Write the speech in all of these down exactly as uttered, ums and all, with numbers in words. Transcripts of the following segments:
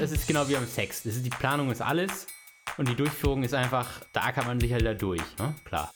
das ist genau wie beim Sex. Das ist, die Planung ist alles und die Durchführung ist einfach, da ackert man sich halt da durch, ne? Klar.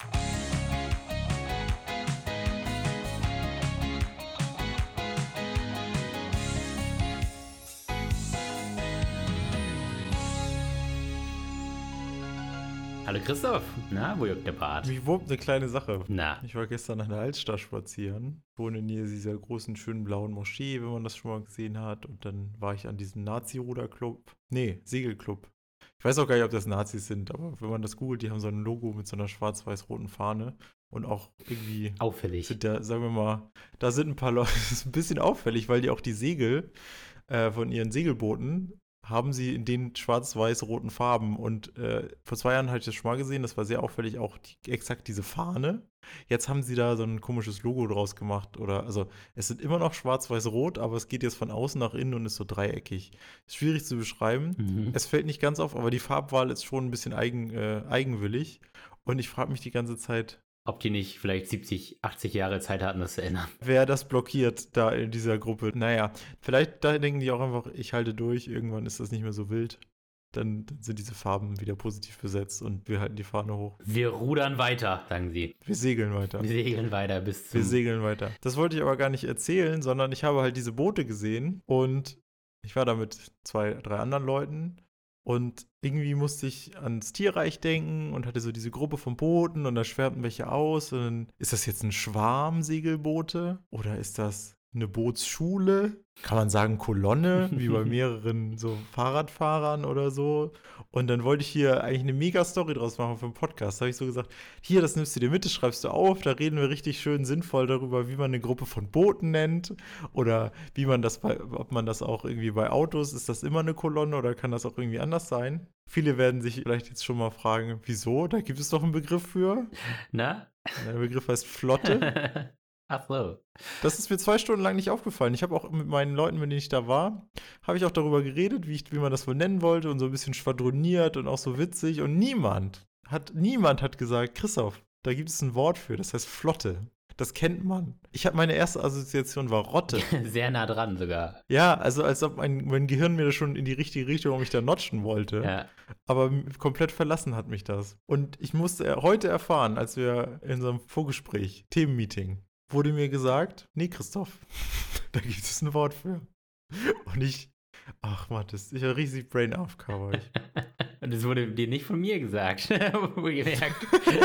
Hallo Christoph, na, wo juckt der Bart? Mich wurmt eine kleine Sache. Na. Ich war gestern an der Altstadt spazieren, wohne in Nähe dieser großen, schönen blauen Moschee, wenn man das schon mal gesehen hat. Und dann war ich an diesem Nazi-Ruder-Club, nee, Segelclub. Ich weiß auch gar nicht, ob das Nazis sind, aber wenn man das googelt, die haben so ein Logo mit so einer schwarz-weiß-roten Fahne und auch irgendwie auffällig. Sind da, sagen wir mal, da sind ein paar Leute, das ist ein bisschen auffällig, weil die auch die Segel äh, von ihren Segelbooten haben sie in den schwarz-weiß-roten Farben. Und äh, vor zwei Jahren hatte ich das schon mal gesehen, das war sehr auffällig, auch die, exakt diese Fahne. Jetzt haben sie da so ein komisches Logo draus gemacht. Oder, also es sind immer noch schwarz-weiß-rot, aber es geht jetzt von außen nach innen und ist so dreieckig. Ist schwierig zu beschreiben. Mhm. Es fällt nicht ganz auf, aber die Farbwahl ist schon ein bisschen eigen, äh, eigenwillig. Und ich frage mich die ganze Zeit, ob die nicht vielleicht siebzig, achtzig Jahre Zeit hatten, das zu ändern. Wer das blockiert da in dieser Gruppe. Naja, vielleicht da denken die auch einfach, ich halte durch, irgendwann ist das nicht mehr so wild. Dann, dann sind diese Farben wieder positiv besetzt und wir halten die Fahne hoch. Wir rudern weiter, sagen sie. Wir segeln weiter. Wir segeln weiter bis zum... Wir segeln weiter. Das wollte ich aber gar nicht erzählen, sondern ich habe halt diese Boote gesehen und ich war da mit zwei, drei anderen Leuten. Und irgendwie musste ich ans Tierreich denken und hatte so diese Gruppe von Booten und da schwärmten welche aus. Und dann, ist das jetzt ein Schwarm Segelboote oder ist das eine Bootsschule? Kann man sagen Kolonne, wie bei mehreren so Fahrradfahrern oder so. Und dann wollte ich hier eigentlich eine Mega-Story draus machen für einen Podcast. Da habe ich so gesagt, hier, das nimmst du dir mit, das schreibst du auf. Da reden wir richtig schön sinnvoll darüber, wie man eine Gruppe von Booten nennt. Oder wie man das bei, ob man das auch irgendwie bei Autos, ist das immer eine Kolonne oder kann das auch irgendwie anders sein? Viele werden sich vielleicht jetzt schon mal fragen, wieso? Da gibt es doch einen Begriff für. Na? Der Begriff heißt Flotte. Ach so. Das ist mir zwei Stunden lang nicht aufgefallen. Ich habe auch mit meinen Leuten, mit denen ich da war, habe ich auch darüber geredet, wie, ich, wie man das wohl nennen wollte und so ein bisschen schwadroniert und auch so witzig. Und niemand hat, niemand hat gesagt, Christoph, da gibt es ein Wort für, das heißt Flotte. Das kennt man. Ich habe meine erste Assoziation war Rotte. Sehr nah dran sogar. Ja, also als ob mein, mein Gehirn mir das schon in die richtige Richtung um mich da notchen wollte. Ja. Aber komplett verlassen hat mich das. Und ich musste heute erfahren, als wir in so einem Vorgespräch, Themenmeeting, wurde mir gesagt, nee, Christoph, da gibt es ein Wort für. Und ich, ach Mathis, ich war riesig Brain A F K, war ich. Und das wurde dir nicht von mir gesagt. Wohlgemerkt.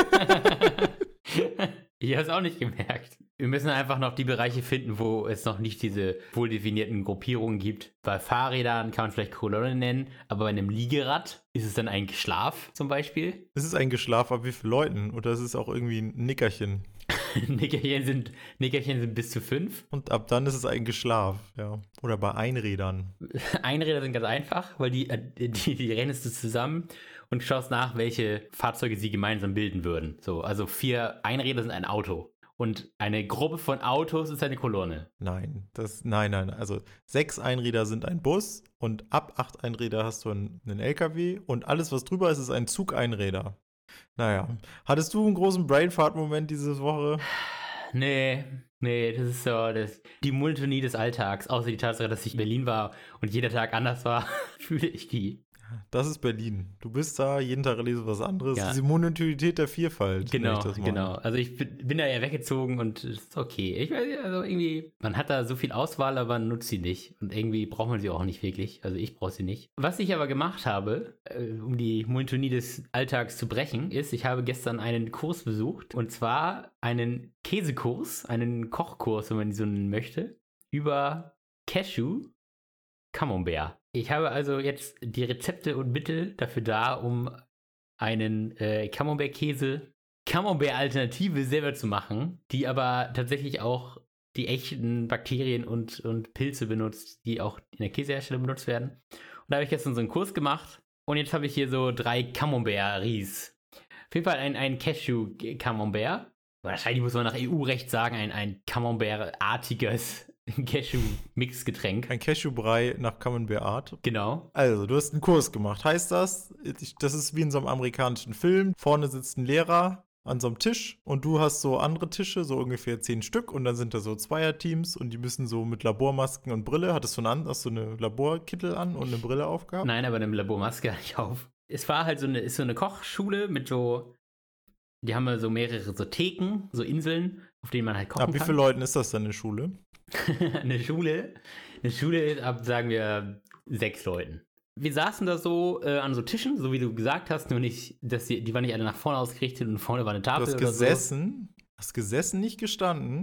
Ich habe es auch nicht gemerkt. Wir müssen einfach noch die Bereiche finden, wo es noch nicht diese wohl definierten Gruppierungen gibt. Bei Fahrrädern kann man vielleicht Kolonne nennen, aber bei einem Liegerad ist es dann ein Geschlaf zum Beispiel. Es ist ein Geschlaf ab wie viele Leuten oder es ist auch irgendwie ein Nickerchen. Nickerchen sind, Nickerchen sind bis zu fünf. Und ab dann ist es ein Geschlaf, ja. Oder bei Einrädern. Einräder sind ganz einfach, weil die, die, die rechnest du zusammen und schaust nach, welche Fahrzeuge sie gemeinsam bilden würden. So, also vier Einräder sind ein Auto. Und eine Gruppe von Autos ist eine Kolonne. Nein, das, nein, nein. Also sechs Einräder sind ein Bus und ab acht Einräder hast du einen, einen L K W und alles, was drüber ist, ist ein Zug-Einräder. Naja, hattest du einen großen Brainfart-Moment diese Woche? Nee, nee, das ist so das, die Monotonie des Alltags. Außer die Tatsache, dass ich in Berlin war und jeder Tag anders war, fühle ich die. Das ist Berlin. Du bist da, jeden Tag erlebst du was anderes. Ja. Diese Monotonität der Vielfalt. Genau, genau. Also ich bin, bin da ja weggezogen und es ist okay. Ich weiß nicht, also irgendwie, man hat da so viel Auswahl, aber man nutzt sie nicht. Und irgendwie braucht man sie auch nicht wirklich. Also ich brauche sie nicht. Was ich aber gemacht habe, äh, um die Monotonie des Alltags zu brechen, ist, ich habe gestern einen Kurs besucht. Und zwar einen Käsekurs, einen Kochkurs, wenn man so nennen möchte, über Cashew Camembert. Ich habe also jetzt die Rezepte und Mittel dafür da, um einen äh, Camembert-Käse, Camembert-Alternative selber zu machen, die aber tatsächlich auch die echten Bakterien und, und Pilze benutzt, die auch in der Käseherstellung benutzt werden. Und da habe ich gestern so einen Kurs gemacht und jetzt habe ich hier so drei Camembert-Ries. Auf jeden Fall ein, ein Cashew-Camembert. Wahrscheinlich muss man nach E U-Recht sagen, ein, ein Camembert-artiges Cashew-Mix-Getränk. Ein Cashew-Brei nach Camembert-Art. Genau. Also, du hast einen Kurs gemacht. Heißt das, das ist wie in so einem amerikanischen Film. Vorne sitzt ein Lehrer an so einem Tisch und du hast so andere Tische, so ungefähr zehn Stück und dann sind da so Zweierteams und die müssen so mit Labormasken und Brille. Hattest du eine, hast du eine Laborkittel an und eine Brille aufgehabt? Nein, aber eine Labormaske hatte ich auf. Es war halt so eine, ist so eine Kochschule mit so, die haben ja so mehrere so Theken, so Inseln, auf denen man halt kochen Ab wie kann. vielen Leuten ist das denn eine Schule? eine Schule, eine Schule ist ab, sagen wir, sechs Leuten. Wir saßen da so äh, an so Tischen, so wie du gesagt hast, nur nicht, dass die, die waren nicht alle nach vorne ausgerichtet und vorne war eine Tafel Du hast oder gesessen, so. Hast gesessen, nicht gestanden?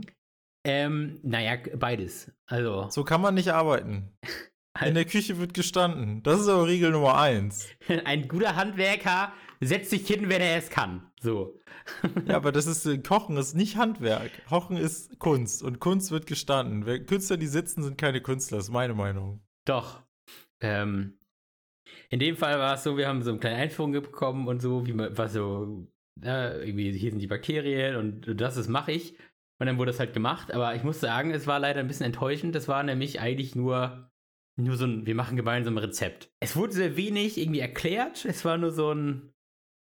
Ähm, naja, beides. Also. So kann man nicht arbeiten. In der Küche wird gestanden. Das ist aber Regel Nummer eins. Ein guter Handwerker setzt sich hin, wenn er es kann. So. Ja, aber das ist, Kochen ist nicht Handwerk. Kochen ist Kunst und Kunst wird gestanden. Wer, Künstler, die sitzen, sind keine Künstler, ist meine Meinung. Doch. Ähm, in dem Fall war es so, wir haben so eine kleine Einführung bekommen und so, wie man, was so, ja, irgendwie, hier sind die Bakterien und das, das mache ich. Und dann wurde es halt gemacht, aber ich muss sagen, es war leider ein bisschen enttäuschend. Das war nämlich eigentlich nur, nur so ein, wir machen gemeinsam ein Rezept. Es wurde sehr wenig irgendwie erklärt. Es war nur so ein,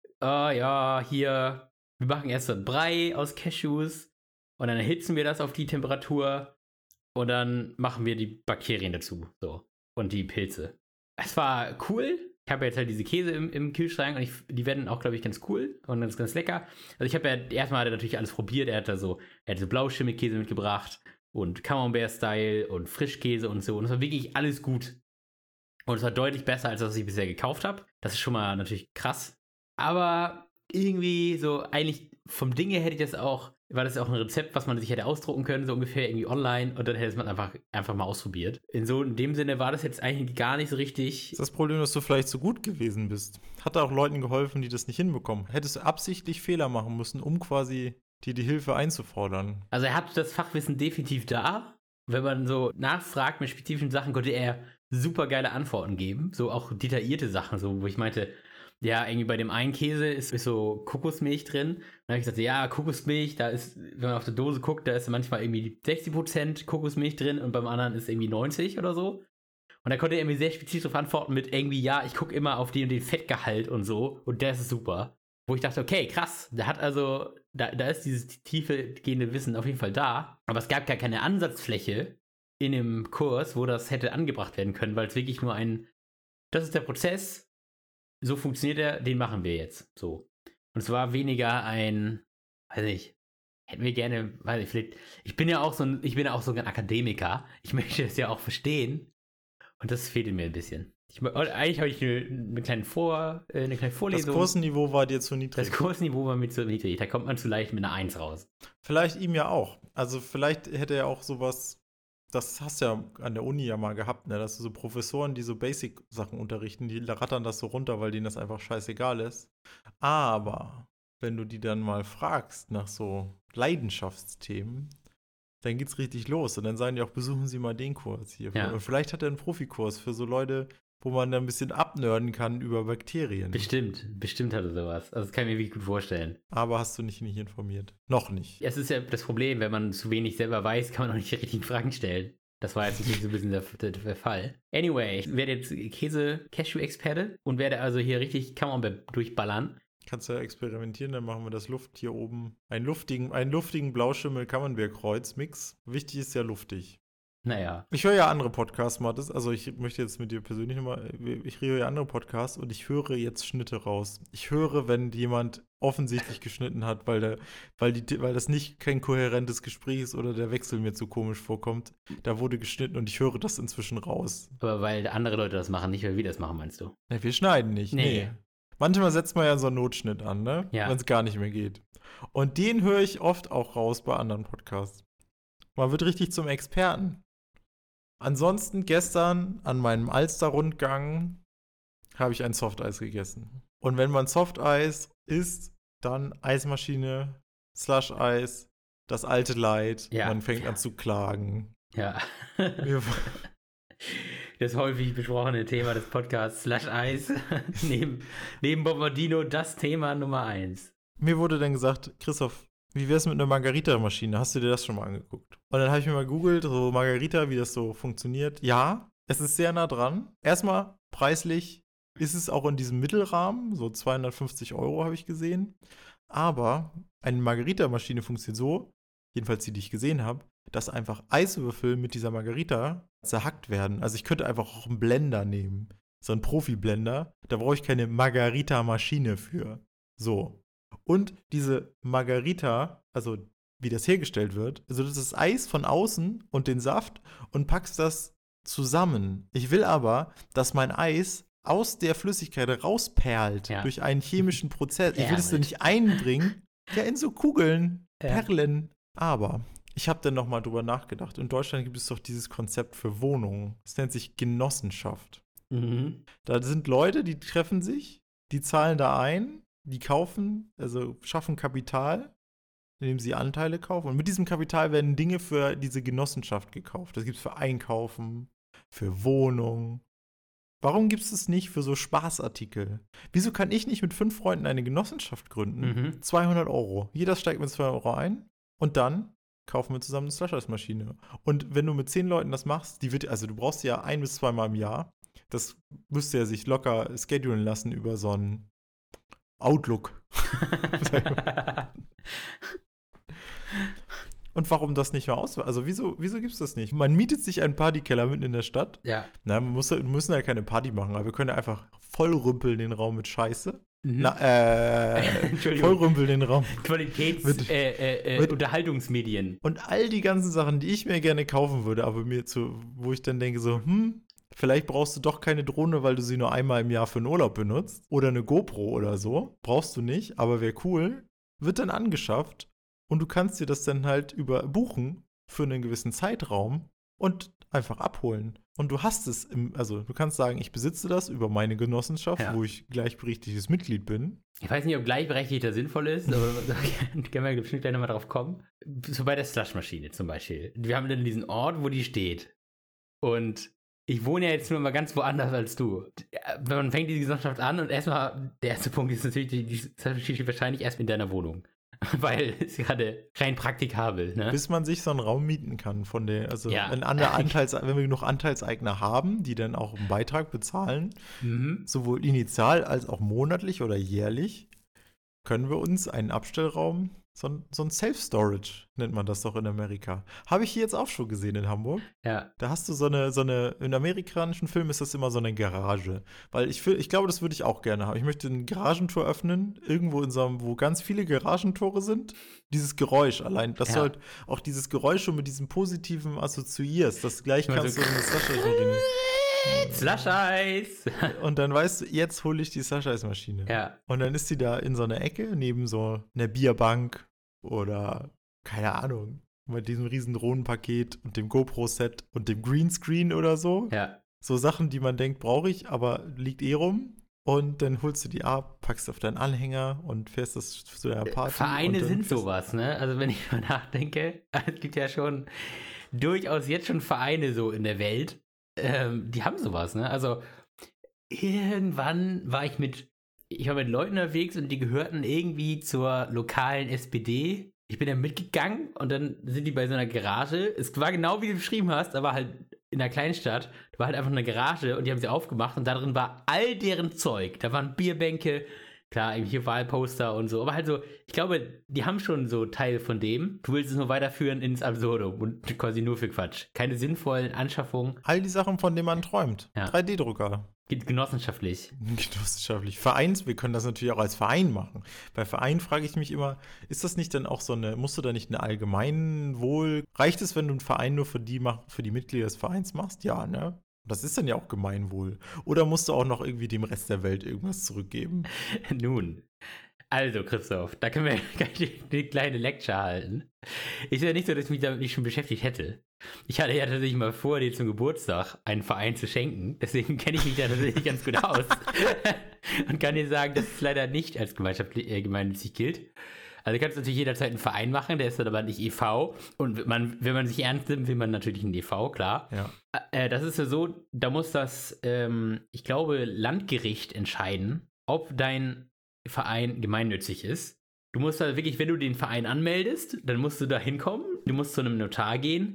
ah ja, hier, wir machen erst so ein Brei aus Cashews und dann erhitzen wir das auf die Temperatur und dann machen wir die Bakterien dazu, so, und die Pilze. Es war cool. Ich habe jetzt halt diese Käse im, im Kühlschrank und ich, die werden auch, glaube ich, ganz cool und ganz, ganz lecker. Also ich habe ja, erstmal hat er natürlich alles probiert. Er hat da so, er hat so Blauschimmelkäse mitgebracht und Camembert-Style und Frischkäse und so. Und es war wirklich alles gut. Und es war deutlich besser, als das, was ich bisher gekauft habe. Das ist schon mal natürlich krass. Aber irgendwie so, eigentlich vom Ding her hätte ich das auch, war das auch ein Rezept, was man sich hätte ausdrucken können, so ungefähr irgendwie online, und dann hätte man einfach, einfach mal ausprobiert. In so, in dem Sinne war das jetzt eigentlich gar nicht so richtig. Das ist das Problem, dass du vielleicht so gut gewesen bist. Hat auch Leuten geholfen, die das nicht hinbekommen. Hättest du absichtlich Fehler machen müssen, um quasi dir die Hilfe einzufordern. Also er hat das Fachwissen definitiv da. Wenn man so nachfragt mit spezifischen Sachen, konnte er super geile Antworten geben. So auch detaillierte Sachen, so wo ich meinte, ja, irgendwie bei dem einen Käse ist, ist so Kokosmilch drin. Und dann habe ich gesagt, ja, Kokosmilch, da ist, wenn man auf der Dose guckt, da ist manchmal irgendwie sechzig Prozent Kokosmilch drin und beim anderen ist irgendwie neunzig oder so. Und da konnte er mir sehr spezifisch darauf antworten mit irgendwie, ja, ich gucke immer auf den und den Fettgehalt und so und der ist super. Wo ich dachte, okay, krass, da hat also, da, da ist dieses tiefe gehende Wissen auf jeden Fall da. Aber es gab gar keine Ansatzfläche in dem Kurs, wo das hätte angebracht werden können, weil es wirklich nur ein, das ist der Prozess, so funktioniert er, den machen wir jetzt. So. Und es war weniger ein, weiß nicht, hätten wir gerne, weiß ich, vielleicht, ich bin ja auch so ein, ich bin ja auch so ein Akademiker. Ich möchte das ja auch verstehen. Und das fehlt mir ein bisschen. Ich, eigentlich habe ich eine, eine, kleine Vor, eine kleine Vorlesung. Das Kursniveau war dir zu niedrig. Das Kursniveau war mir zu niedrig. Da kommt man zu leicht mit einer eins raus. Vielleicht ihm ja auch. Also vielleicht hätte er auch sowas, das hast du ja an der Uni ja mal gehabt, ne? Dass du so Professoren, die so Basic-Sachen unterrichten, die rattern das so runter, weil denen das einfach scheißegal ist. Aber wenn du die dann mal fragst nach so Leidenschaftsthemen, dann geht's richtig los. Und dann sagen die auch, besuchen Sie mal den Kurs hier. Ja. Und vielleicht hat er einen Profikurs für so Leute, wo man dann ein bisschen abnörden kann über Bakterien. Bestimmt, bestimmt hat er sowas. Also das kann ich mir wirklich gut vorstellen. Aber hast du nicht, nicht informiert? Noch nicht. Es ist ja das Problem, wenn man zu wenig selber weiß, kann man auch nicht die richtigen Fragen stellen. Das war jetzt natürlich so ein bisschen der, der, der Fall. Anyway, ich werde jetzt Käse-Cashew-Experte und werde also hier richtig Camembert durchballern. Kannst du ja experimentieren, dann machen wir das Luft hier oben. Einen luftigen, einen luftigen Blauschimmel-Camembert-Kreuz-Mix. Wichtig ist ja luftig. Naja. Ich höre ja andere Podcasts, Mathis. Also ich möchte jetzt mit dir persönlich nochmal, ich höre ja andere Podcasts und ich höre jetzt Schnitte raus. Ich höre, wenn jemand offensichtlich geschnitten hat, weil, der, weil, die, weil das nicht kein kohärentes Gespräch ist oder der Wechsel mir zu komisch vorkommt. Da wurde geschnitten und ich höre das inzwischen raus. Aber weil andere Leute das machen, nicht weil wir das machen, meinst du? Ja, wir schneiden nicht, nee. nee. Manchmal setzt man ja so einen Notschnitt an, ne? Ja. Wenn es gar nicht mehr geht. Und den höre ich oft auch raus bei anderen Podcasts. Man wird richtig zum Experten. Ansonsten gestern an meinem Alster-Rundgang habe ich ein Softeis gegessen. Und wenn man Softeis isst, dann Eismaschine, Slush-Eis, das alte Leid. Ja. Man fängt an zu klagen. Ja. Das häufig besprochene Thema des Podcasts Slush-Eis. neben, neben Bombardino das Thema Nummer eins. Mir wurde dann gesagt, Christoph, wie wär's mit einer Margarita-Maschine? Hast du dir das schon mal angeguckt? Und dann habe ich mir mal gegoogelt, so Margarita, wie das so funktioniert. Ja, es ist sehr nah dran. Erstmal preislich ist es auch in diesem Mittelrahmen, so zweihundertfünfzig Euro habe ich gesehen. Aber eine Margarita-Maschine funktioniert so, jedenfalls die, die ich gesehen habe, dass einfach Eiswürfel mit dieser Margarita zerhackt werden. Also ich könnte einfach auch einen Blender nehmen. So einen Profi-Blender. Da brauche ich keine Margarita-Maschine für. So. Und diese Margarita, also wie das hergestellt wird, also das ist Eis von außen und den Saft und packst das zusammen. Ich will aber, dass mein Eis aus der Flüssigkeit rausperlt Ja. durch einen chemischen Prozess. Ich will es Perlt. nicht einbringen. Ja, in so Kugeln, Ja. Perlen. Aber ich habe dann nochmal drüber nachgedacht. In Deutschland gibt es doch dieses Konzept für Wohnungen. Das nennt sich Genossenschaft. Mhm. Da sind Leute, die treffen sich, die zahlen da ein, die kaufen, also schaffen Kapital, indem sie Anteile kaufen. Und mit diesem Kapital werden Dinge für diese Genossenschaft gekauft. Das gibt es für Einkaufen, für Wohnungen. Warum gibt es das nicht für so Spaßartikel? Wieso kann ich nicht mit fünf Freunden eine Genossenschaft gründen? Mhm. zweihundert Euro. Jeder steigt mit zweihundert Euro ein und dann kaufen wir zusammen eine Slush-Eis-Maschine. Und wenn du mit zehn Leuten das machst, die wird, also du brauchst die ja ein- bis zweimal im Jahr. Das müsste ja sich locker schedulen lassen über so einen Outlook. Und warum das nicht mehr aus? Also wieso, wieso gibt es das nicht? Man mietet sich einen Partykeller mitten in der Stadt. Ja. Na, man muss, wir müssen ja keine Party machen, aber wir können ja einfach vollrümpeln den Raum mit Scheiße. Mhm. Na, äh, Entschuldigung. vollrümpeln den Raum. Qualitäts Mit- äh, äh, äh, mit- Unterhaltungsmedien. Und all die ganzen Sachen, die ich mir gerne kaufen würde, aber mir zu, wo ich dann denke so, hm, vielleicht brauchst du doch keine Drohne, weil du sie nur einmal im Jahr für einen Urlaub benutzt. Oder eine GoPro oder so. Brauchst du nicht, aber wäre cool. Wird dann angeschafft. Und du kannst dir das dann halt über buchen für einen gewissen Zeitraum und einfach abholen. Und du hast es, im, also du kannst sagen, ich besitze das über meine Genossenschaft, Ja. wo ich gleichberechtigtes Mitglied bin. Ich weiß nicht, ob gleichberechtigter sinnvoll ist, aber da können wir bestimmt gleich nochmal drauf kommen. So bei der Slushmaschine zum Beispiel. Wir haben dann diesen Ort, wo die steht. Und ich wohne ja jetzt nur mal ganz woanders als du. Man fängt diese Genossenschaft an und erstmal, der erste Punkt ist natürlich, die Slushmaschine steht wahrscheinlich erst in deiner Wohnung. Weil es gerade rein praktikabel, ne? Bis man sich so einen Raum mieten kann von der, also Ja. wenn, andere Anteils, wenn wir genug Anteilseigner haben, die dann auch einen Beitrag bezahlen, Mhm. sowohl initial als auch monatlich oder jährlich, können wir uns einen Abstellraum, so ein, so ein Self-Storage nennt man das doch in Amerika. Habe ich hier jetzt auch schon gesehen in Hamburg. Ja. Da hast du so eine, so eine, in amerikanischen Filmen ist das immer so eine Garage. Weil ich, will- ich glaube, das würde ich auch gerne haben. Ich möchte ein Garagentor öffnen, irgendwo in so einem, wo ganz viele Garagentore sind. Dieses Geräusch allein, dass Ja. du halt auch dieses Geräusch schon mit diesem Positiven assoziierst. Das gleich Immer kannst so- du in das Slush-Eis-Maschine. Slush-Eis! Und dann weißt du, jetzt hole ich die Slush-Eis-Maschine. Ja. Und dann ist die da in so einer Ecke, neben so einer Bierbank oder, keine Ahnung, mit diesem riesen Drohnenpaket und dem GoPro-Set und dem Greenscreen oder so. Ja. So Sachen, die man denkt, brauche ich, aber liegt eh rum. Und dann holst du die ab, packst auf deinen Anhänger und fährst das zu deiner Party. Vereine und dann sind fährst- sowas, ne? Also wenn ich mal nachdenke, es gibt ja schon durchaus jetzt schon Vereine so in der Welt, ähm, die haben sowas, ne? Also irgendwann war ich mit, ich war mit Leuten unterwegs und die gehörten irgendwie zur lokalen S P D. Ich bin dann mitgegangen und dann sind die bei so einer Garage. Es war genau wie du beschrieben hast, aber halt in einer Kleinstadt. Da war halt einfach eine Garage und die haben sie aufgemacht und da drin war all deren Zeug. Da waren Bierbänke, klar, eben hier Wahlposter und so. Aber halt so, ich glaube, die haben schon so Teil von dem. Du willst es nur weiterführen ins Absurdum und quasi nur für Quatsch. Keine sinnvollen Anschaffungen. All die Sachen, von denen man träumt. Ja. drei D Drucker. Geht genossenschaftlich. Genossenschaftlich. Vereins, wir können das natürlich auch als Verein machen. Bei Verein frage ich mich immer, ist das nicht dann auch so eine, musst du da nicht eine Allgemeinwohl, reicht es, wenn du einen Verein nur für die, mach, für die Mitglieder des Vereins machst? Ja, ne? Das ist dann ja auch Gemeinwohl. Oder musst du auch noch irgendwie dem Rest der Welt irgendwas zurückgeben? Nun, also Christoph, da können wir gleich eine kleine Lecture halten. Ist ja nicht so, dass ich mich damit nicht schon beschäftigt hätte. Ich hatte ja tatsächlich mal vor, dir zum Geburtstag einen Verein zu schenken. Deswegen kenne ich mich da tatsächlich ganz gut aus. Und kann dir sagen, dass es leider nicht als gemeinschaftlich, äh, gemeinnützig gilt. Also du kannst natürlich jederzeit einen Verein machen, der ist dann aber nicht E V. Und man, wenn man sich ernst nimmt, will man natürlich einen E V, klar. Ja. Äh, das ist ja so, da muss das, ähm, ich glaube, Landgericht entscheiden, ob dein Verein gemeinnützig ist. Du musst da wirklich, wenn du den Verein anmeldest, dann musst du da hinkommen, du musst zu einem Notar gehen,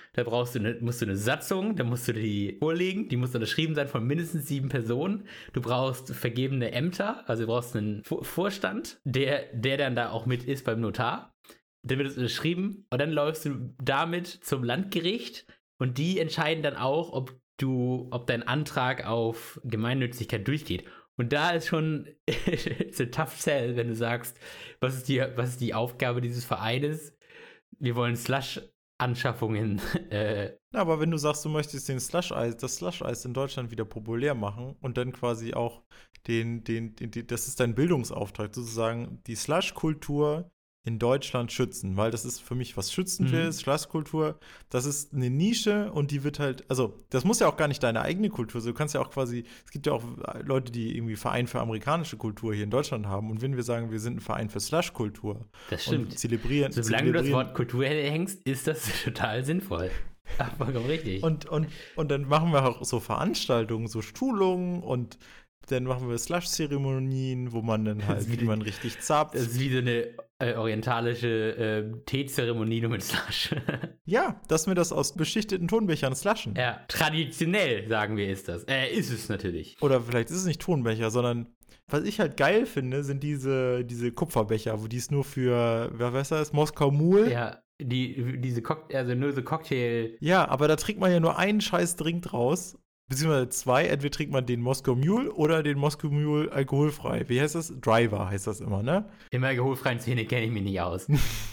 Da brauchst du eine, musst du eine Satzung, da musst du die vorlegen, die muss unterschrieben sein von mindestens sieben Personen. Du brauchst vergebene Ämter, also du brauchst einen Vorstand, der, der dann da auch mit ist beim Notar. Dann wird es unterschrieben und dann läufst du damit zum Landgericht und die entscheiden dann auch, ob du, ob dein Antrag auf Gemeinnützigkeit durchgeht. Und da ist schon it's a tough sell, wenn du sagst, was ist die, was ist die Aufgabe dieses Vereines? Wir wollen Slush-Anschaffungen. Äh. Na, aber wenn du sagst, du möchtest den Slush-Eis, das Slush-Eis in Deutschland wieder populär machen und dann quasi auch den, den, den, den das ist dein Bildungsauftrag, sozusagen die Slush-Kultur in Deutschland schützen, weil das ist für mich was Schützendes, mhm. Slush-Kultur, das ist eine Nische und die wird halt, also das muss ja auch gar nicht deine eigene Kultur sein, du kannst ja auch quasi, es gibt ja auch Leute, die irgendwie Verein für amerikanische Kultur hier in Deutschland haben und wenn wir sagen, wir sind ein Verein für Slush-Kultur das stimmt. und zelebrieren. Solange zelebrieren, du das Wort Kultur hängst, ist das total sinnvoll. Vollkommen richtig. Und, und, und dann machen wir auch so Veranstaltungen, so Schulungen und dann machen wir Slush-Zeremonien, wo man dann halt, wie, wie man richtig zapft. Das ist wie so eine äh, orientalische äh, Teezeremonie nur mit Slush. Ja, dass wir das aus beschichteten Tonbechern slushen. Ja, traditionell, sagen wir, ist das. Äh, ist es natürlich. Oder vielleicht ist es nicht Tonbecher, sondern was ich halt geil finde, sind diese, diese Kupferbecher, wo die es nur für, wer weiß das, Moskau Mule. Ja, die, diese Cocktail, also nur so Cocktail. Ja, aber da trinkt man ja nur einen scheiß Drink draus. Beziehungsweise zwei, entweder trinkt man den Moskau Mule oder den Moskau Mule alkoholfrei. Wie heißt das? Driver heißt das immer, ne? Im alkoholfreien Szene kenne ich mich nicht aus.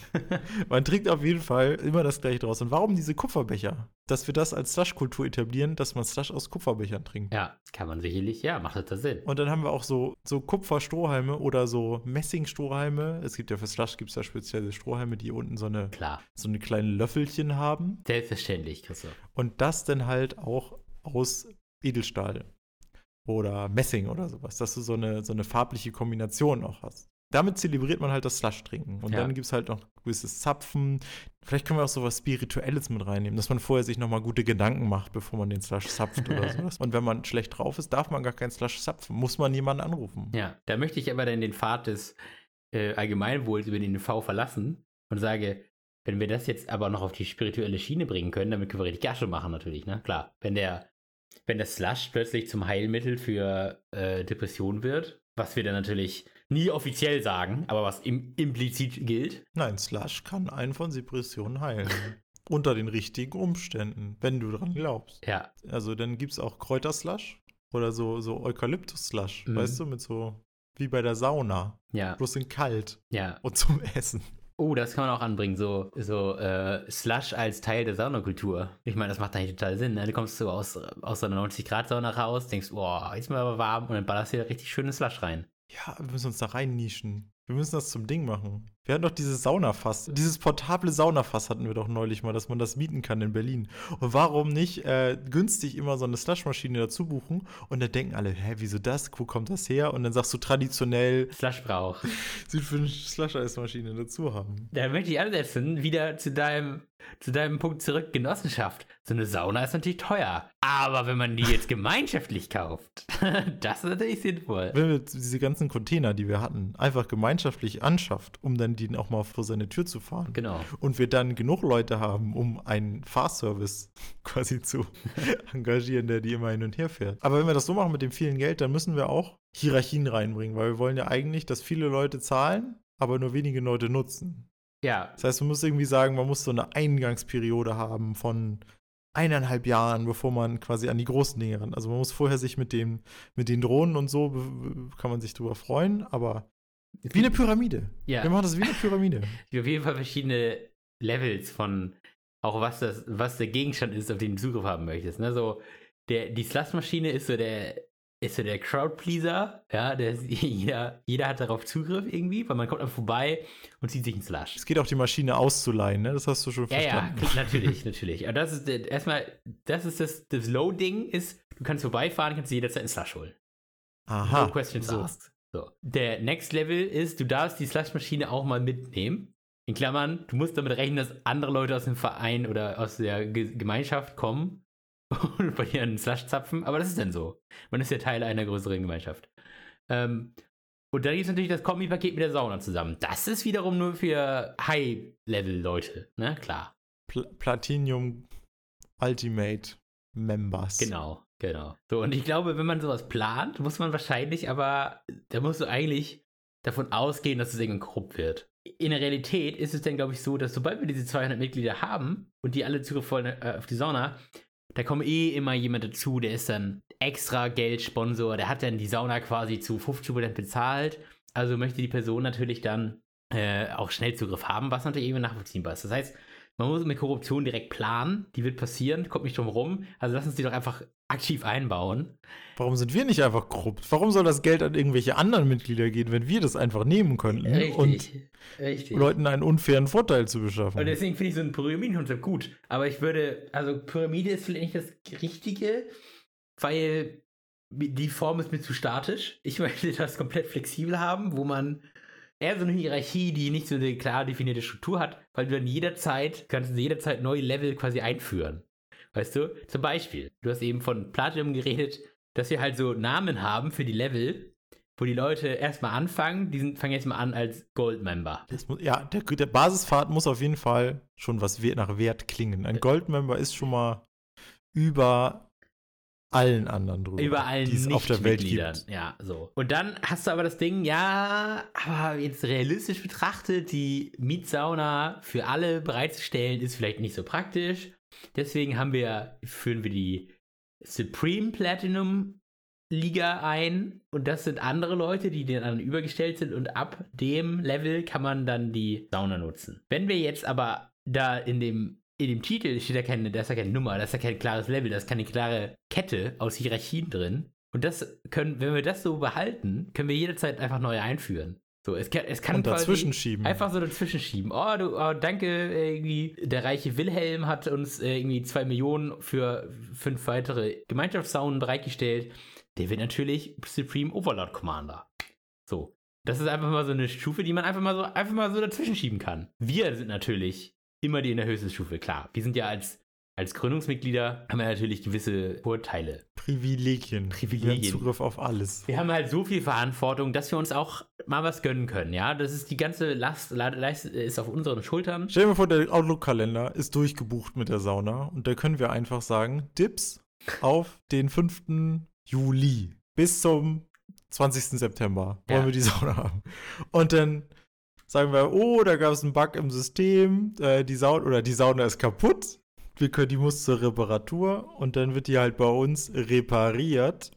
Man trinkt auf jeden Fall immer das gleiche draus. Und warum diese Kupferbecher? Dass wir das als Slush-Kultur etablieren, dass man Slush aus Kupferbechern trinkt. Ja, kann man sicherlich, ja, macht das Sinn. Und dann haben wir auch so, so Kupferstrohhalme oder so Messingstrohhalme. Es gibt ja für Slush gibt es ja spezielle Strohhalme, die unten so eine, Klar. so eine kleine Löffelchen haben. Selbstverständlich, Christoph. Und das dann halt auch aus Edelstahl oder Messing oder sowas, dass du so eine, so eine farbliche Kombination auch hast. Damit zelebriert man halt das Slush-Trinken. Und ja. dann gibt es halt noch gewisses Zapfen. Vielleicht können wir auch sowas Spirituelles mit reinnehmen, dass man vorher sich nochmal gute Gedanken macht, bevor man den Slush zapft oder sowas. Und wenn man schlecht drauf ist, darf man gar keinen Slush zapfen. Muss man jemanden anrufen. Ja, da möchte ich aber dann den Pfad des äh, Allgemeinwohls über den V verlassen und sage, wenn wir das jetzt aber noch auf die spirituelle Schiene bringen können, damit können wir richtig Gasche machen natürlich, ne? Klar, wenn der wenn das Slush plötzlich zum Heilmittel für äh, Depressionen wird, was wir dann natürlich nie offiziell sagen, aber was im, implizit gilt. Nein, Slush kann einen von Depressionen heilen. Unter den richtigen Umständen, wenn du dran glaubst. Ja. Also dann gibt es auch Kräuterslush oder so, so Eukalyptus-Slush, mhm. weißt du, mit so, wie bei der Sauna. Ja. Bloß in kalt. Ja. Und zum Essen. Oh, das kann man auch anbringen, so, so äh, Slush als Teil der Saunakultur. Ich meine, das macht eigentlich total Sinn, ne? Du kommst so aus, aus so einer neunzig-Grad-Sauna raus, denkst, boah, jetzt mal aber warm und dann ballerst du da richtig schöne Slush rein. Ja, wir müssen uns da rein nischen. Wir müssen das zum Ding machen. Wir hatten doch dieses Saunafass. Dieses portable Saunafass hatten wir doch neulich mal, dass man das mieten kann in Berlin. Und warum nicht äh, günstig immer so eine Slushmaschine dazu buchen? Und dann denken alle, hä, wieso das? Wo kommt das her? Und dann sagst du traditionell Slushbrauch. Sie für eine Slush-Eismaschine dazu haben. Da möchte ich ansetzen, wieder zu deinem, zu deinem Punkt zurück, Genossenschaft. So eine Sauna ist natürlich teuer. Aber wenn man die jetzt gemeinschaftlich kauft, das ist natürlich sinnvoll. Wenn wir diese ganzen Container, die wir hatten, einfach gemeinschaftlich anschafft, um dann die auch mal vor seine Tür zu fahren. Genau. Und wir dann genug Leute haben, um einen Fahrservice quasi zu engagieren, der die immer hin und her fährt. Aber wenn wir das so machen mit dem vielen Geld, dann müssen wir auch Hierarchien reinbringen, weil wir wollen ja eigentlich, dass viele Leute zahlen, aber nur wenige Leute nutzen. Ja. Das heißt, man muss irgendwie sagen, man muss so eine Eingangsperiode haben von eineinhalb Jahren, bevor man quasi an die großen Dinge ran. Also man muss vorher sich mit dem, mit den Drohnen und so, kann man sich drüber freuen, aber wie eine Pyramide. Ja. Wir machen das wie eine Pyramide. Auf jeden Fall verschiedene Levels von auch was das, was der Gegenstand ist, auf den du Zugriff haben möchtest. Ne? So, der, die Slush-Maschine ist so der, ist so der Crowdpleaser, ja, der, jeder, jeder hat darauf Zugriff irgendwie, weil man kommt dann vorbei und zieht sich einen Slush. Es geht auch die Maschine auszuleihen, ne? Das hast du schon verstanden. Ja, ja, natürlich, natürlich. Aber das ist erstmal, das ist das, das Low-Ding ist, du kannst vorbeifahren, kannst jederzeit einen Slush holen. Aha. No questions so. asked. So. Der Next Level ist, du darfst die Slush-Maschine auch mal mitnehmen. In Klammern, du musst damit rechnen, dass andere Leute aus dem Verein oder aus der Ge- Gemeinschaft kommen und bei dir einen Slush zapfen, aber das ist dann so. Man ist ja Teil einer größeren Gemeinschaft. Ähm, und dann gibt es natürlich das Kombi-Paket mit der Sauna zusammen. Das ist wiederum nur für High-Level-Leute, ne? Klar. Pl- Platinum Ultimate Members. Genau, genau. So, und ich glaube, wenn man sowas plant, muss man wahrscheinlich aber, da musst du eigentlich davon ausgehen, dass es irgendwann korrupt wird. In der Realität ist es dann, glaube ich, so, dass sobald wir diese zweihundert Mitglieder haben und die alle Zugriff wollen äh, auf die Sauna, da kommt eh immer jemand dazu, der ist dann extra Geldsponsor, der hat dann die Sauna quasi zu fünfzig Prozent bezahlt, also möchte die Person natürlich dann äh, auch Schnellzugriff haben, was natürlich irgendwie nachvollziehbar ist. Das heißt, man muss mit Korruption direkt planen, die wird passieren, kommt nicht drum rum, also lass uns die doch einfach aktiv einbauen. Warum sind wir nicht einfach korrupt? Warum soll das Geld an irgendwelche anderen Mitglieder gehen, wenn wir das einfach nehmen könnten Richtig, und richtig. Leuten einen unfairen Vorteil zu beschaffen? Und deswegen finde ich so ein Pyramidenkonzept gut. Aber ich würde, also Pyramide ist vielleicht nicht das Richtige, weil die Form ist mir zu statisch. Ich möchte das komplett flexibel haben, wo man eher so eine Hierarchie, die nicht so eine klar definierte Struktur hat, weil du dann jederzeit, kannst du jederzeit neue Level quasi einführen. Weißt du? Zum Beispiel, du hast eben von Platinum geredet, dass wir halt so Namen haben für die Level, wo die Leute erstmal anfangen, die sind, fangen jetzt mal an als Gold-Member. Das muss, ja, der, der Basispfad muss auf jeden Fall schon was we- nach Wert klingen. Ein Gold-Member ist schon mal über allen anderen drüber, Über allen die es auf der Welt gibt. Ja, so. Und dann hast du aber das Ding, ja, aber jetzt realistisch betrachtet, die Mietsauna für alle bereitzustellen, ist vielleicht nicht so praktisch. Deswegen haben wir, führen wir die Supreme Platinum Liga ein und das sind andere Leute, die dann übergestellt sind und ab dem Level kann man dann die Sauna nutzen. Wenn wir jetzt aber da in dem in dem Titel steht da keine, da ist ja keine Nummer, da ist ja kein klares Level, da ist keine klare Kette aus Hierarchien drin und das können, wenn wir das so behalten, können wir jederzeit einfach neu einführen. So, es kann, es kann und dazwischen schieben. Einfach so dazwischen schieben. Oh, du, oh, danke, irgendwie, der reiche Wilhelm hat uns äh, irgendwie zwei Millionen für fünf weitere Gemeinschaftssaunen bereitgestellt. Der wird natürlich Supreme Overlord Commander. So. Das ist einfach mal so eine Stufe, die man einfach mal so, einfach mal so dazwischen schieben kann. Wir sind natürlich immer die in der höchsten Stufe, klar. Wir sind ja als, als Gründungsmitglieder, haben wir natürlich gewisse Vorteile. Privilegien. Privilegien. Wir haben Zugriff auf alles. Wir haben halt so viel Verantwortung, dass wir uns auch mal was gönnen können, ja. Das ist die ganze Last, Last ist auf unseren Schultern. Stell dir mal vor, der Outlook-Kalender ist durchgebucht mit der Sauna und da können wir einfach sagen, Dips auf den fünften Juli bis zum zwanzigsten September wollen Ja. wir die Sauna haben. Und dann sagen wir, oh, da gab es einen Bug im System, äh, die Sauna oder die Sauna ist kaputt. Wir können, die muss zur Reparatur und dann wird die halt bei uns repariert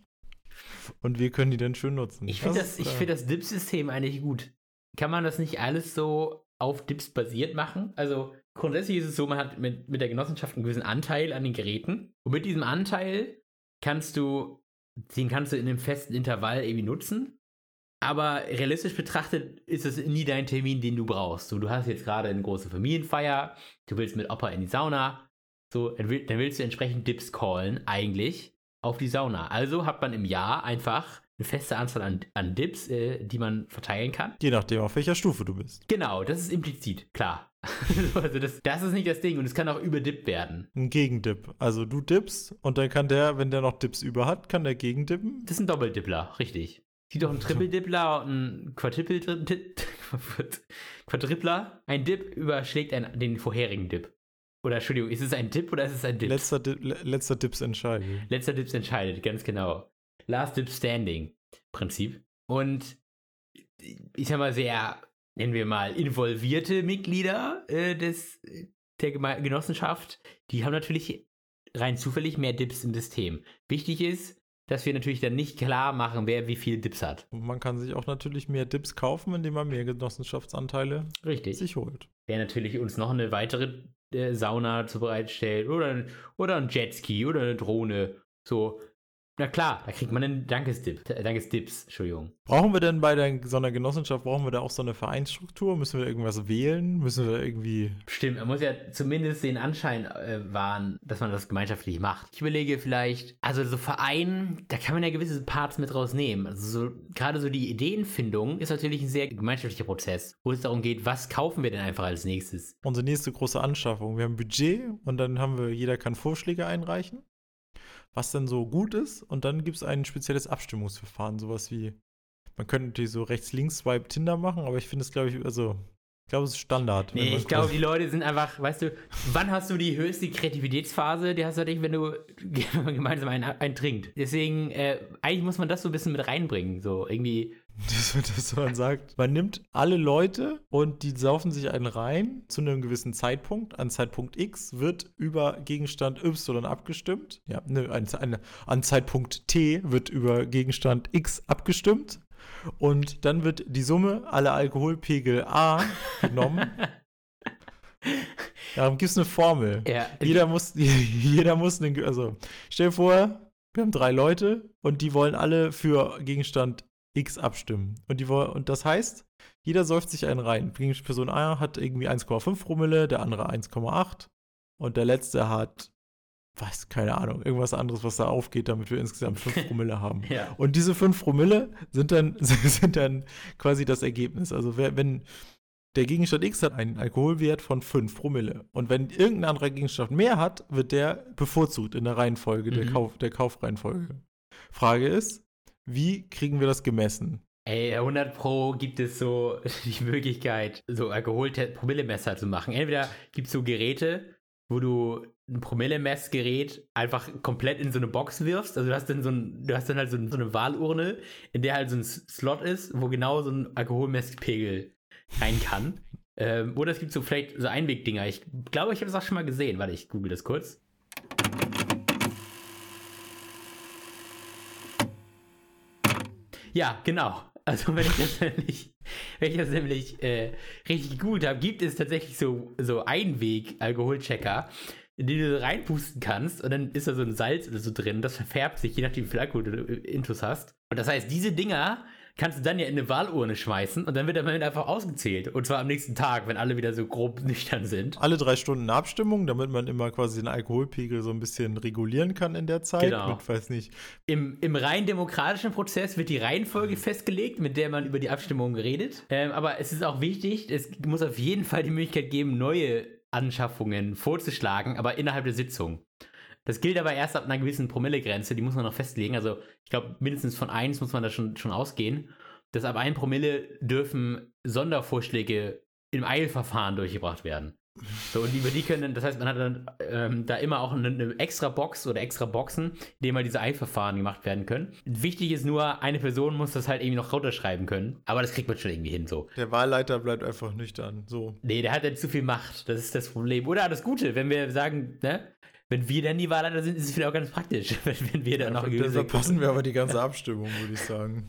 und wir können die dann schön nutzen. Ich finde das, ist, ich äh, find das D I P-System eigentlich gut. Kann man das nicht alles so auf D I Ps basiert machen? Also grundsätzlich ist es so, man hat mit, mit der Genossenschaft einen gewissen Anteil an den Geräten und mit diesem Anteil kannst du, den kannst du in einem festen Intervall irgendwie nutzen. Aber realistisch betrachtet ist es nie dein Termin, den du brauchst. So, du hast jetzt gerade eine große Familienfeier, du willst mit Opa in die Sauna, so, dann, will, dann willst du entsprechend D I Ps callen, eigentlich, auf die Sauna. Also hat man im Jahr einfach eine feste Anzahl an, an D I Ps, äh, die man verteilen kann. je nachdem, auf welcher Stufe du bist. Genau, das ist implizit, klar. Also das, das ist nicht das Ding und es kann auch überdippt werden. Ein Gegendip. Also du dippst und dann kann der, wenn der noch Dips über hat, kann der gegendippen. Das ist ein Doppeldippler, richtig. Sieht doch ein Triple-Dippler und ein Quadruple- Quadripler. Ein Dip überschlägt einen, den vorherigen Dip. Oder Entschuldigung, ist es ein Dip oder ist es ein Dip? Letzter, Dip, le- letzter Dips entscheidet. Letzter Dips entscheidet, ganz genau. Last Dip Standing Prinzip. Und ich sag mal, sehr, nennen wir mal, involvierte Mitglieder äh, des, der Geme- Genossenschaft, die haben natürlich rein zufällig mehr Dips im System. Wichtig ist, dass wir natürlich dann nicht klar machen, wer wie viel Dips hat. Und man kann sich auch natürlich mehr Dips kaufen, indem man mehr Genossenschaftsanteile Richtig. sich holt. Wer natürlich uns noch eine weitere äh, Sauna zu bereitstellt oder ein, oder ein Jetski oder eine Drohne. So, na klar, da kriegt man einen Dankesdip, äh, Dankesdips, Entschuldigung. Brauchen wir denn bei der, so einer Genossenschaft, brauchen wir da auch so eine Vereinsstruktur? Müssen wir irgendwas wählen? Müssen wir irgendwie... Stimmt, man muss ja zumindest den Anschein äh, wahren, dass man das gemeinschaftlich macht. Ich überlege vielleicht, also so Verein, da kann man ja gewisse Parts mit rausnehmen. Also so, gerade so die Ideenfindung ist natürlich ein sehr gemeinschaftlicher Prozess, wo es darum geht, was kaufen wir denn einfach als nächstes? Unsere nächste große Anschaffung. Wir haben Budget und dann haben wir, jeder kann Vorschläge einreichen, was dann so gut ist. Und dann gibt es ein spezielles Abstimmungsverfahren. Sowas wie, man könnte natürlich so rechts-links-Swipe Tinder machen, aber ich finde es, glaube ich, also glaube, es ist Standard. Nee, ich glaube, die Leute sind einfach, weißt du, wann hast du die höchste Kreativitätsphase? Die hast du nicht, wenn du gemeinsam einen, einen trinkt. Deswegen, äh, eigentlich muss man das so ein bisschen mit reinbringen. So irgendwie. Das, das man sagt, man nimmt alle Leute und die saufen sich einen rein zu einem gewissen Zeitpunkt. An Zeitpunkt X wird über Gegenstand Y abgestimmt. Ja, ne, an, an, an Zeitpunkt T wird über Gegenstand X abgestimmt. Und dann wird die Summe aller Alkoholpegel A genommen. Darum gibt es eine Formel. Ja. Jeder muss, jeder muss, einen, also stell dir vor, wir haben drei Leute und die wollen alle für Gegenstand X abstimmen. Und, die, und das heißt, jeder säuft sich einen rein. Person A hat irgendwie eins Komma fünf Promille, der andere eins Komma acht und der letzte hat, weiß, keine Ahnung, irgendwas anderes, was da aufgeht, damit wir insgesamt fünf Promille haben. Ja. Und diese fünf Promille sind dann, sind dann quasi das Ergebnis. Also wenn der Gegenstand X hat einen Alkoholwert von fünf Promille und wenn irgendein anderer Gegenstand mehr hat, wird der bevorzugt in der Reihenfolge, mhm. der, Kauf, der Kaufreihenfolge. Frage ist, wie kriegen wir das gemessen? Ey, hundert Pro gibt es so die Möglichkeit, so Alkohol-Promillemesser zu machen. Entweder gibt es so Geräte, wo du ein Promillemessgerät einfach komplett in so eine Box wirfst. Also du hast dann so ein, du hast dann halt so eine Wahlurne, in der halt so ein Slot ist, wo genau so ein Alkoholmesspegel rein kann. ähm, oder es gibt so vielleicht so Einwegdinger. Ich glaube, ich habe es auch schon mal gesehen. Warte, ich google das kurz. Ja, genau. Also wenn ich das nämlich, wenn ich das nämlich äh, richtig gut habe, gibt es tatsächlich so, so Einweg-Alkoholchecker, in die du reinpusten kannst und dann ist da so ein Salz oder so drin. Das verfärbt sich, je nachdem wie viel Alkohol du intus hast. Und das heißt, diese Dinger kannst du dann ja in eine Wahlurne schmeißen und dann wird der Moment einfach ausgezählt. Und zwar am nächsten Tag, wenn alle wieder so grob nüchtern sind. Alle drei Stunden eine Abstimmung, damit man immer quasi den Alkoholpegel so ein bisschen regulieren kann in der Zeit. Genau. Mit, weiß nicht. Im, Im rein demokratischen Prozess wird die Reihenfolge festgelegt, mit der man über die Abstimmung redet. Ähm, aber es ist auch wichtig, es muss auf jeden Fall die Möglichkeit geben, neue Anschaffungen vorzuschlagen, aber innerhalb der Sitzung. Das gilt aber erst ab einer gewissen Promillegrenze, die muss man noch festlegen. Also ich glaube, mindestens von eins muss man da schon, schon ausgehen. Dass ab ein Promille dürfen Sondervorschläge im Eilverfahren durchgebracht werden. So, und über die können, das heißt, man hat dann ähm, da immer auch eine, eine extra Box oder extra Boxen, in denen mal diese Eilverfahren gemacht werden können. Wichtig ist nur, eine Person muss das halt irgendwie noch runterschreiben können. Aber das kriegt man schon irgendwie hin, so. Der Wahlleiter bleibt einfach nüchtern, so. Nee, der hat dann zu viel Macht. Das ist das Problem. Oder das Gute, wenn wir sagen, ne? Wenn wir dann die Wahlleiter sind, ist es vielleicht auch ganz praktisch, wenn, wenn wir dann ja, noch gewisse... Da verpassen wir aber die ganze Abstimmung, würde ich sagen.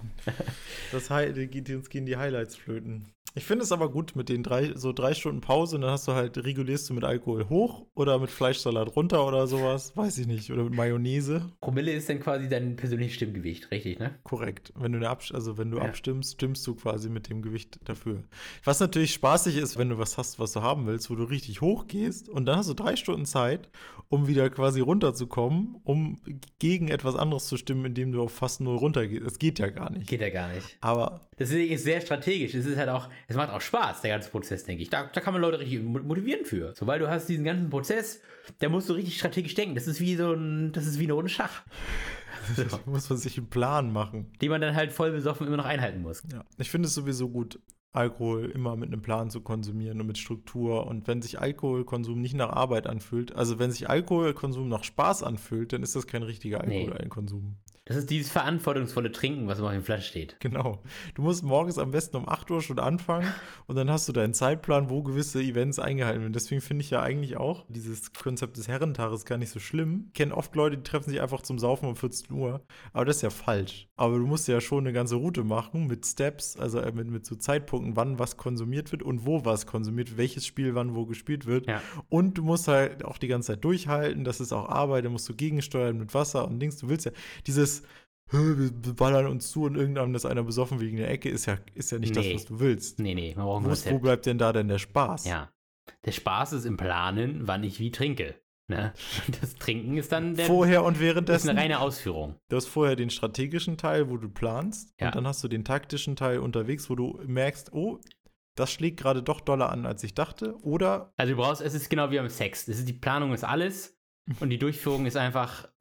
Das geht uns gehen die Highlights flöten. Ich finde es aber gut mit den drei, so drei Stunden Pause und dann hast du halt, regulierst du mit Alkohol hoch oder mit Fleischsalat runter oder sowas, weiß ich nicht, oder mit Mayonnaise. Promille ist dann quasi dein persönliches Stimmgewicht, richtig, ne? Korrekt. Wenn du, eine Abst- also wenn du ja. abstimmst, stimmst du quasi mit dem Gewicht dafür. Was natürlich spaßig ist, wenn du was hast, was du haben willst, wo du richtig hoch gehst und dann hast du drei Stunden Zeit, um wieder quasi runterzukommen, um gegen etwas anderes zu stimmen, indem du auf fast null runtergehst. Das geht ja gar nicht. Geht ja gar nicht. Aber deswegen ist es sehr strategisch. Es ist halt auch, es macht auch Spaß, der ganze Prozess, denke ich. Da, da kann man Leute richtig motivieren für. So, weil du hast diesen ganzen Prozess, da musst du richtig strategisch denken. Das ist wie so ein, das ist wie eine Runde Schach. So. Da muss man sich einen Plan machen. Die man dann halt voll besoffen immer noch einhalten muss. Ja, ich finde es sowieso gut, Alkohol immer mit einem Plan zu konsumieren und mit Struktur. Und wenn sich Alkoholkonsum nicht nach Arbeit anfühlt, also wenn sich Alkoholkonsum nach Spaß anfühlt, dann ist das kein richtiger Alkoholkonsum. Nee. Das ist dieses verantwortungsvolle Trinken, was immer auf dem Flasche steht. Genau. Du musst morgens am besten um acht Uhr schon anfangen und dann hast du deinen Zeitplan, wo gewisse Events eingehalten werden. Deswegen finde ich ja eigentlich auch dieses Konzept des Herrentages gar nicht so schlimm. Ich kenne oft Leute, die treffen sich einfach zum Saufen um vierzehn Uhr, aber das ist ja falsch. Aber du musst ja schon eine ganze Route machen mit Steps, also mit, mit so Zeitpunkten, wann was konsumiert wird und wo was konsumiert wird, welches Spiel wann wo gespielt wird. Ja. Und du musst halt auch die ganze Zeit durchhalten, das ist auch Arbeit, da musst du gegensteuern mit Wasser und Dings. Du willst ja dieses wir ballern uns zu und irgendwann ist einer besoffen wegen der Ecke, ist ja, ist ja nicht nee. das, was du willst. Nee, nee, man braucht ein Konzept. Wo bleibt denn da denn der Spaß? Ja, der Spaß ist im Planen, wann ich wie trinke. Ne? Das Trinken ist dann der, vorher und währenddessen. Ist eine reine Ausführung. Du hast vorher den strategischen Teil, wo du planst ja. und dann hast du den taktischen Teil unterwegs, wo du merkst, oh, das schlägt gerade doch doller an, als ich dachte, oder? Also du brauchst, es ist genau wie beim Sex. Das ist, die Planung ist alles und die Durchführung ist einfach das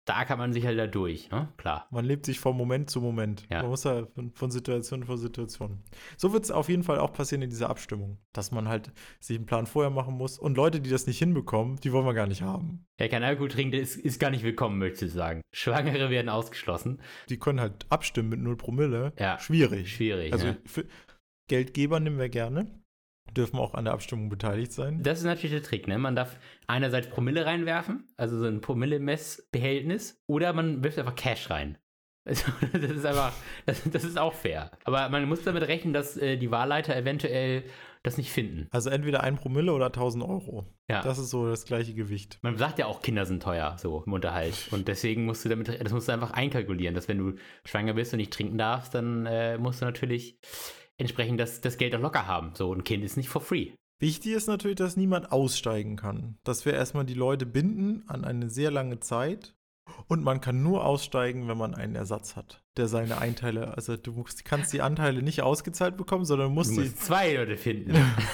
da kann man sich halt da durch, ne? Klar. Man lebt sich von Moment zu Moment. Ja. Man muss da von, von Situation zu Situation. So wird es auf jeden Fall auch passieren in dieser Abstimmung, dass man halt sich einen Plan vorher machen muss. Und Leute, die das nicht hinbekommen, die wollen wir gar nicht haben. Wer kein Alkohol trinkt, ist, ist gar nicht willkommen, möchte ich sagen. Schwangere werden ausgeschlossen. Die können halt abstimmen mit null Promille. Ja. Schwierig. Schwierig, Also ne? für Geldgeber nehmen wir gerne. Dürfen auch an der Abstimmung beteiligt sein. Das ist natürlich der Trick, ne? Man darf einerseits Promille reinwerfen, also so ein Promille-Messbehältnis, oder man wirft einfach Cash rein. Also, das ist einfach, das, das ist auch fair. Aber man muss damit rechnen, dass äh, die Wahlleiter eventuell das nicht finden. Also entweder ein Promille oder tausend Euro. Ja. Das ist so das gleiche Gewicht. Man sagt ja auch, Kinder sind teuer, so im Unterhalt. Und deswegen musst du damit, das musst du einfach einkalkulieren, dass wenn du schwanger bist und nicht trinken darfst, dann äh, musst du natürlich entsprechend das, das Geld auch locker haben. So, ein Kind ist nicht for free. Wichtig ist natürlich, dass niemand aussteigen kann. Dass wir erstmal die Leute binden an eine sehr lange Zeit. Und man kann nur aussteigen, wenn man einen Ersatz hat, der seine Anteile, also du musst, kannst die Anteile nicht ausgezahlt bekommen, sondern musst Du die musst zwei Leute finden.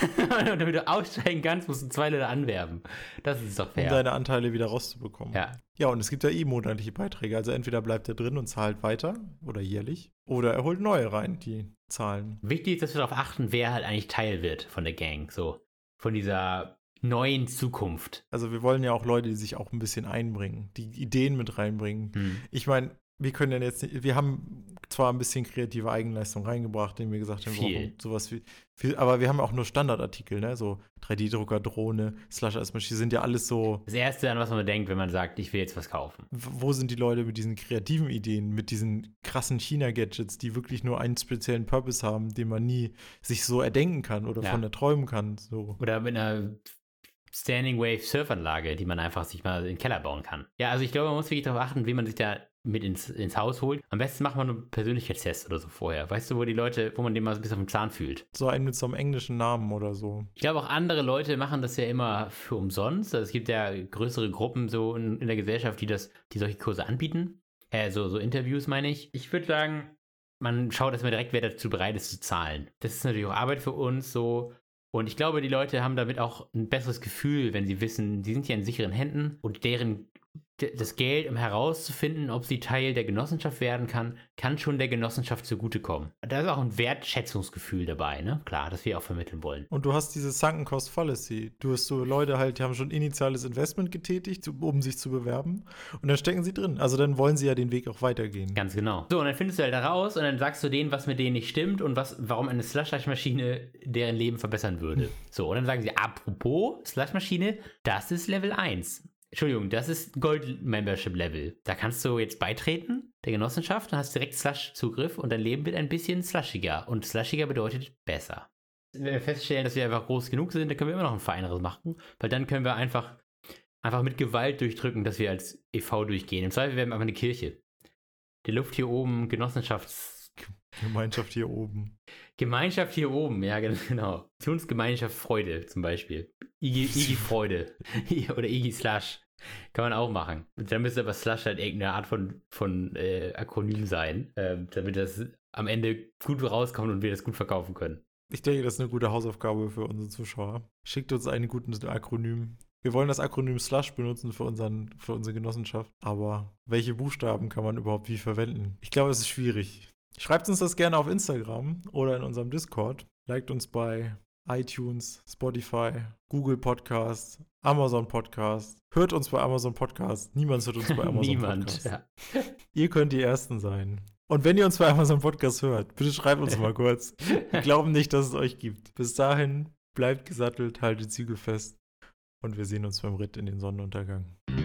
Und damit du aussteigen kannst, musst du zwei Leute anwerben. Das ist doch fair. um deine Anteile wieder rauszubekommen. Ja. Ja, und es gibt ja eh monatliche Beiträge. Also entweder bleibt er drin und zahlt weiter oder jährlich, oder er holt neue rein, die zahlen. Wichtig ist, dass wir darauf achten, wer halt eigentlich Teil wird von der Gang. So, von dieser neuen Zukunft. Also wir wollen ja auch Leute, die sich auch ein bisschen einbringen, die Ideen mit reinbringen. Hm. Ich meine, wir können ja jetzt nicht, wir haben zwar ein bisschen kreative Eigenleistung reingebracht, indem wir gesagt haben, wir Viel. brauchen sowas wie, viel, aber wir haben auch nur Standardartikel, ne? So drei D-Drucker, Drohne, Slush-Eismaschine, sind ja alles so. Das Erste, an was man denkt, wenn man sagt, ich will jetzt was kaufen. Wo sind die Leute mit diesen kreativen Ideen, mit diesen krassen China-Gadgets, die wirklich nur einen speziellen Purpose haben, den man nie sich so erdenken kann oder Ja. von erträumen kann? So. Oder mit einer Standing Wave Surfanlage, die man einfach sich mal in den Keller bauen kann. Ja, also ich glaube, man muss wirklich darauf achten, wie man sich da mit ins, ins Haus holt. Am besten macht man einen Persönlichkeitstest oder so vorher. Weißt du, wo die Leute, wo man den mal so ein bisschen auf den Zahn fühlt. So einen mit so einem englischen Namen oder so. Ich glaube, auch andere Leute machen das ja immer für umsonst. Also es gibt ja größere Gruppen so in, in der Gesellschaft, die das, die solche Kurse anbieten. Äh, so, so Interviews meine ich. Ich würde sagen, man schaut erstmal direkt, wer dazu bereit ist zu zahlen. Das ist natürlich auch Arbeit für uns so. Und ich glaube, die Leute haben damit auch ein besseres Gefühl, wenn sie wissen, sie sind ja in sicheren Händen und deren das Geld, um herauszufinden, ob sie Teil der Genossenschaft werden kann, kann schon der Genossenschaft zugutekommen. Da ist auch ein Wertschätzungsgefühl dabei, ne? Klar, das wir auch vermitteln wollen. Und du hast diese Sunken Cost Fallacy. Du hast so Leute halt, die haben schon initiales Investment getätigt, um sich zu bewerben. Und dann stecken sie drin. Also dann wollen sie ja den Weg auch weitergehen. Ganz genau. So, und dann findest du halt da raus und dann sagst du denen, was mit denen nicht stimmt und was, warum eine Slush-Maschine deren Leben verbessern würde. So, und dann sagen sie, apropos Slush-Maschine, das ist Level eins. Entschuldigung, das ist Gold-Membership-Level. Da kannst du jetzt beitreten, der Genossenschaft, dann hast du direkt Slush-Zugriff und dein Leben wird ein bisschen slushiger. Und slushiger bedeutet besser. Wenn wir feststellen, dass wir einfach groß genug sind, dann können wir immer noch ein feineres machen, weil dann können wir einfach, einfach mit Gewalt durchdrücken, dass wir als e V durchgehen. Im Zweifel werden wir einfach eine Kirche. Die Luft hier oben, Genossenschafts... Gemeinschaft hier oben. Gemeinschaft hier oben, ja genau. Aktionsgemeinschaft Freude zum Beispiel. Igi, Igi Freude. Oder Igi Slush. Kann man auch machen. Dann müsste aber Slush halt irgendeine Art von, von äh, Akronym sein, äh, damit das am Ende gut rauskommt und wir das gut verkaufen können. Ich denke, das ist eine gute Hausaufgabe für unsere Zuschauer. Schickt uns einen guten Akronym. Wir wollen das Akronym Slush benutzen für, unseren, für unsere Genossenschaft. Aber welche Buchstaben kann man überhaupt wie verwenden? Ich glaube, es ist schwierig. Schreibt uns das gerne auf Instagram oder in unserem Discord. Liked uns bei iTunes, Spotify, Google Podcast, Amazon Podcast. Hört uns bei Amazon Podcast. Niemand hört uns bei Amazon Niemand, Podcast. ja. Ihr könnt die Ersten sein. Und wenn ihr uns bei Amazon Podcast hört, bitte schreibt uns mal kurz. Wir glauben nicht, dass es euch gibt. Bis dahin, bleibt gesattelt, haltet die Zügel fest und wir sehen uns beim Ritt in den Sonnenuntergang.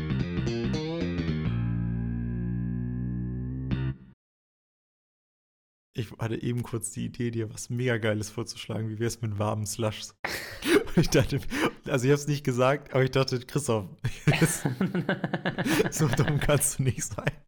Ich hatte eben kurz die Idee, dir was mega Geiles vorzuschlagen. Wie wär's mit warmen Slushs? Und ich dachte, also ich habe es nicht gesagt, aber ich dachte, Christoph, so dumm kannst du nicht sein.